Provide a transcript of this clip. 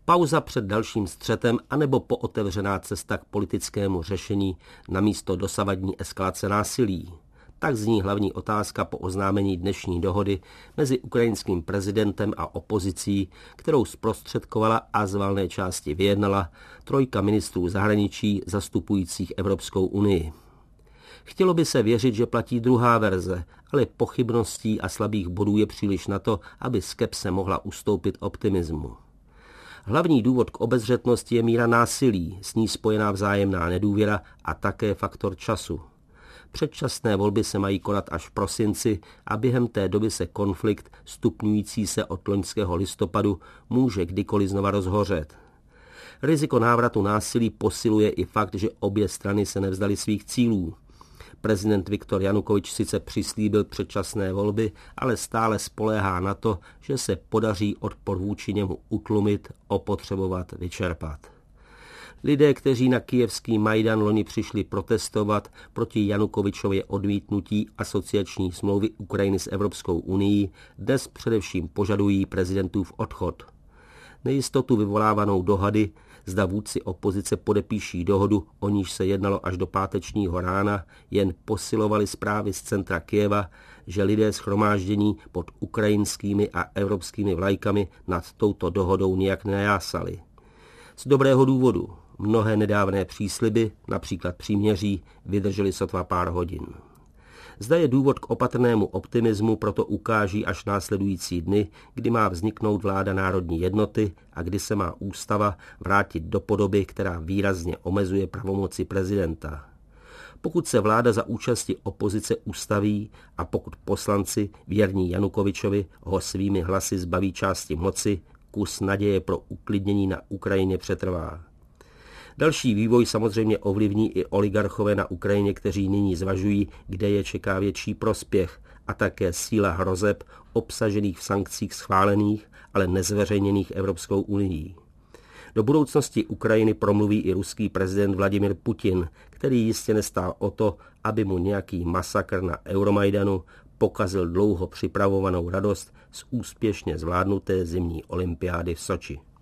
Pauza před dalším střetem anebo pootevřená cesta k politickému řešení namísto dosavadní eskalace násilí. Tak zní hlavní otázka po oznámení dnešní dohody mezi ukrajinským prezidentem a opozicí, kterou zprostředkovala a z valné části vyjednala trojka ministrů zahraničí zastupujících Evropskou unii. Chtělo by se věřit, že platí druhá verze, ale pochybností a slabých bodů je příliš na to, aby skepse mohla ustoupit optimismu. Hlavní důvod k obezřetnosti je míra násilí, s ní spojená vzájemná nedůvěra a také faktor času. Předčasné volby se mají konat až v prosinci a během té doby se konflikt, stupňující se od loňského listopadu, může kdykoliv znova rozhořet. Riziko návratu násilí posiluje i fakt, že obě strany se nevzdaly svých cílů. Prezident Viktor Janukovič sice přislíbil předčasné volby, ale stále spoléhá na to, že se podaří odpor vůči němu utlumit, opotřebovat, vyčerpat. Lidé, kteří na kyjevský Majdan loni přišli protestovat proti Janukovičově odmítnutí asociační smlouvy Ukrajiny s Evropskou unií, dnes především požadují prezidentův odchod. Nejistotu vyvolávanou dohady, zda vůdci opozice podepíší dohodu, o níž se jednalo až do pátečního rána, jen posilovali zprávy z centra Kyjeva, že lidé shromáždění pod ukrajinskými a evropskými vlajkami nad touto dohodou nijak nejásali. Z dobrého důvodu. Mnohé nedávné přísliby, například příměří, vydržely sotva pár hodin. Zda je důvod k opatrnému optimismu, proto ukáží až následující dny, kdy má vzniknout vláda národní jednoty a kdy se má ústava vrátit do podoby, která výrazně omezuje pravomoci prezidenta. Pokud se vláda za účasti opozice ustaví a pokud poslanci věrní Janukovičovi ho svými hlasy zbaví části moci, kus naděje pro uklidnění na Ukrajině přetrvá. Další vývoj samozřejmě ovlivní i oligarchové na Ukrajině, kteří nyní zvažují, kde je čeká větší prospěch, a také síla hrozeb obsažených v sankcích schválených, ale nezveřejněných Evropskou unií. Do budoucnosti Ukrajiny promluví i ruský prezident Vladimir Putin, který jistě nestál o to, aby mu nějaký masakr na Euromajdanu pokazil dlouho připravovanou radost z úspěšně zvládnuté zimní olympiády v Soči.